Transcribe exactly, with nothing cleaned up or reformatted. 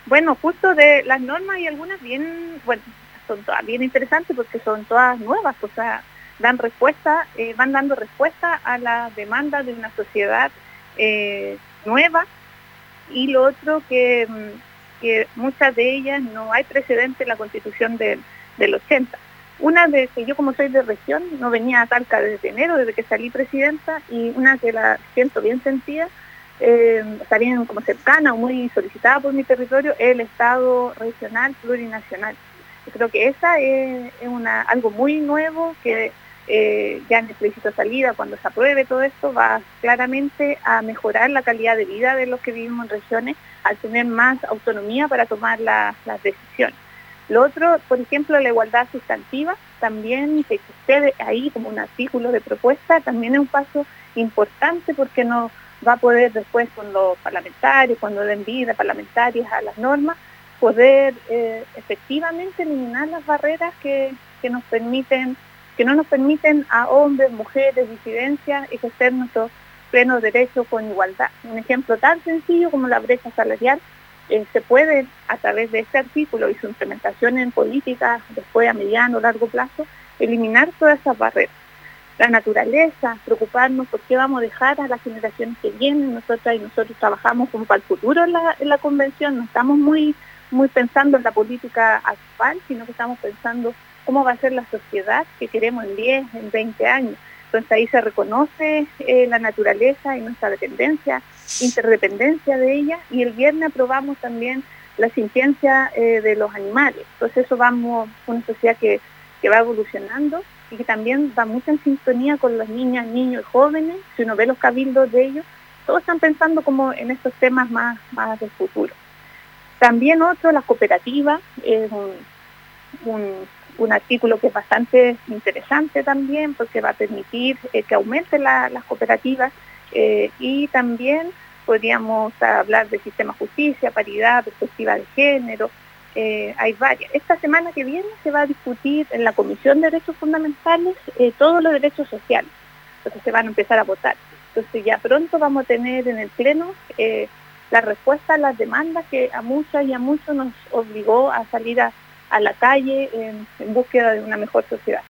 Bueno, justo de las normas hay algunas bien, bueno, son todas bien interesantes porque son todas nuevas, o sea, dan respuesta, eh, van dando respuesta a las demandas de una sociedad eh, nueva. Y lo otro que, que muchas de ellas no hay precedente en la Constitución de, del ochenta. Una de que yo, como soy de región, no venía a Talca desde enero, desde que salí presidenta, y una que la siento bien sentida, eh, está bien como cercana o muy solicitada por mi territorio, es el Estado regional plurinacional. Yo creo que esa es, es una, algo muy nuevo que eh, ya en el plebiscito de salida, cuando se apruebe todo esto, va claramente a mejorar la calidad de vida de los que vivimos en regiones, al tener más autonomía para tomar la, las decisiones. Lo otro, por ejemplo, la igualdad sustantiva, también que esté ahí como un artículo de propuesta, también es un paso importante porque nos va a poder después con los parlamentarios, cuando den vida parlamentarias a las normas, poder eh, efectivamente eliminar las barreras que, que nos permiten, que no nos permiten a hombres, mujeres, disidencias ejercer nuestros plenos derechos con igualdad. Un ejemplo tan sencillo como la brecha salarial, eh, se puede, a través de este artículo y su implementación en políticas, después a mediano o largo plazo, eliminar todas esas barreras. La naturaleza, preocuparnos por qué vamos a dejar a las generaciones que vienen. Nosotras y nosotros trabajamos como para el futuro en la, en la convención, no estamos muy, muy pensando en la política actual, sino que estamos pensando cómo va a ser la sociedad que queremos en diez, en veinte años. Entonces ahí se reconoce eh, la naturaleza y nuestra dependencia, interdependencia de ella, y el viernes aprobamos también la sintiencia eh, de los animales. Entonces eso vamos a una sociedad que, que va evolucionando y que también va mucho en sintonía con las niñas, niños y jóvenes. Si uno ve los cabildos de ellos, todos están pensando como en estos temas más, más del futuro. También otro, las cooperativas, es un, un, un artículo que es bastante interesante también porque va a permitir eh, que aumenten la, las cooperativas eh, y también podríamos hablar del sistema de justicia, paridad, perspectiva de género. Eh, hay varias. Esta semana que viene se va a discutir en la Comisión de Derechos Fundamentales eh, todos los derechos sociales, entonces se van a empezar a votar. Entonces ya pronto vamos a tener en el Pleno eh, la respuesta a las demandas que a muchas y a muchos nos obligó a salir a, a la calle en, en búsqueda de una mejor sociedad.